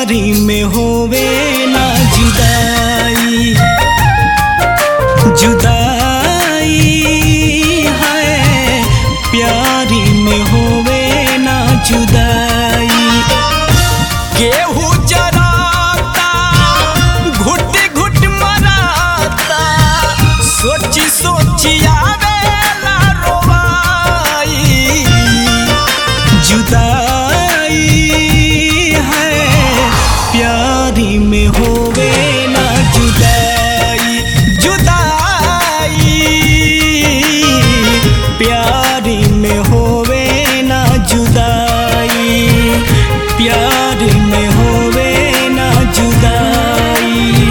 प्यारी में होवे ना जुदाई, जुदाई है प्यारी में होवे ना जुदाई। केहू जराता घुट घुट मराता, सोची सोची आवेला रोवाई। जुदाई है प्यारी में होवे ना जुदाई, जुदाई प्यारी में होवे ना जुदाई, प्यारी में होवे ना जुदाई।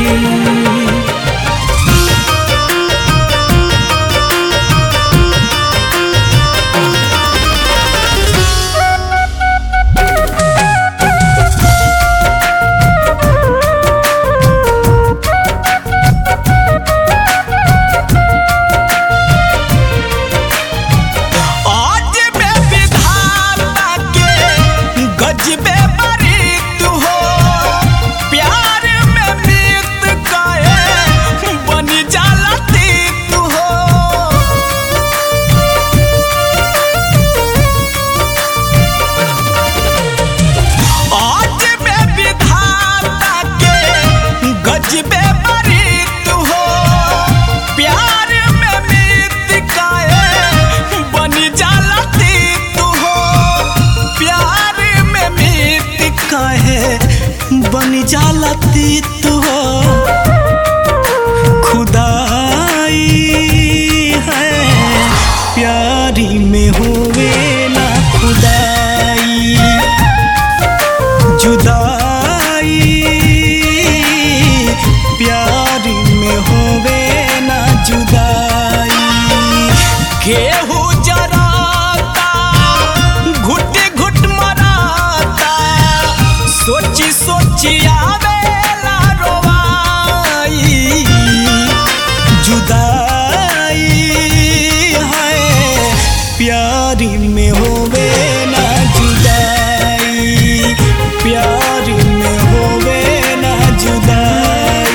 बन जाला तीत हो खुदाई है प्यारी में होवे ना खुदाई। जुदाई प्यारी में होवे ना जुदाई। केहू जराता घुट घुट मराता, सोची सोची आवेला रोवाई। जुदाई है प्यारी में होवे ना जुदाई, प्यारी में होवे ना जुदाई।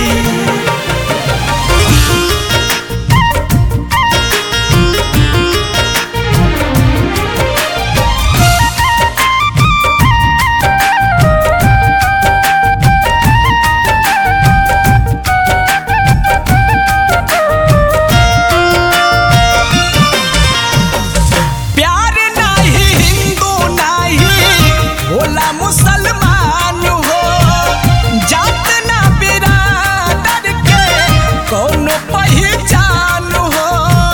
मुसलमान हो जात ना बिरादर के कौनो पहचान हो।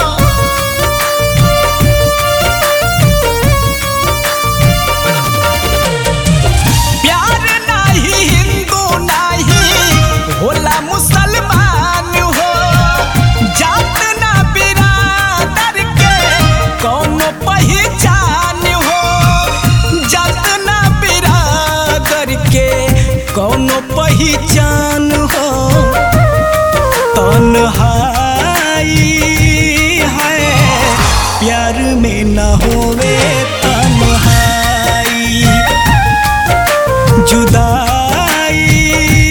प्यार नाही हिंदू नाही होला मुसलमान हो, जात ना बिरादर के कौनो पहचान हो। जात के कौनो पहचान हो। तन्हाई है प्यार में न होवे तन्हाई। जुदाई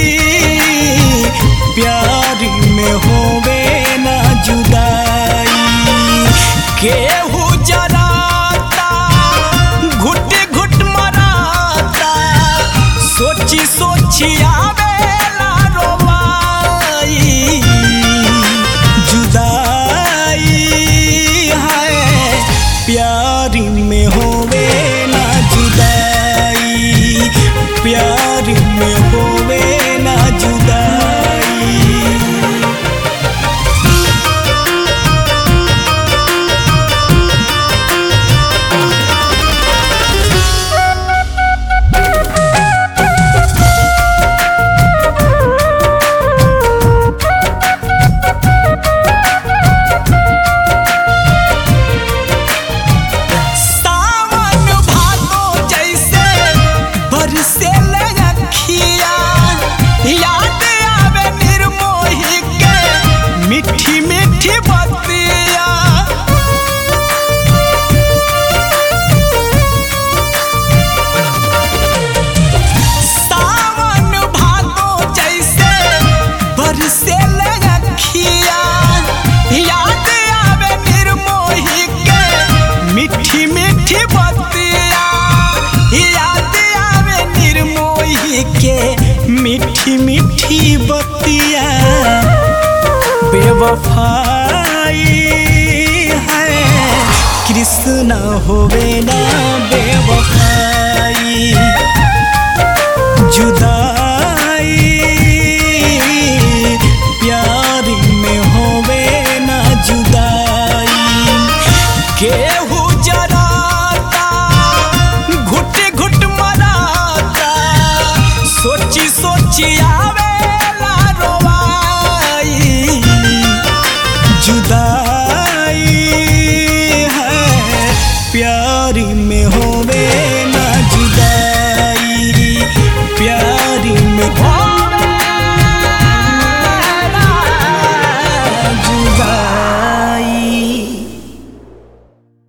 प्यार में होवे ना जुदाई। केहू जराता घुट घुट मराता, सोची सोची आवेला रोवाई। जुदाई है प्यारी में होवे ना जुदाई, प्यारी में होवे ना जुदाई। सावन भादो जैसे बरसे ले बतिया बेवफाई है कृष्ण होवे ना बेवफाई जुदाई प्यार में होवे ना जुदाई केहू जराता घुट घुट मराता सोची सोचिया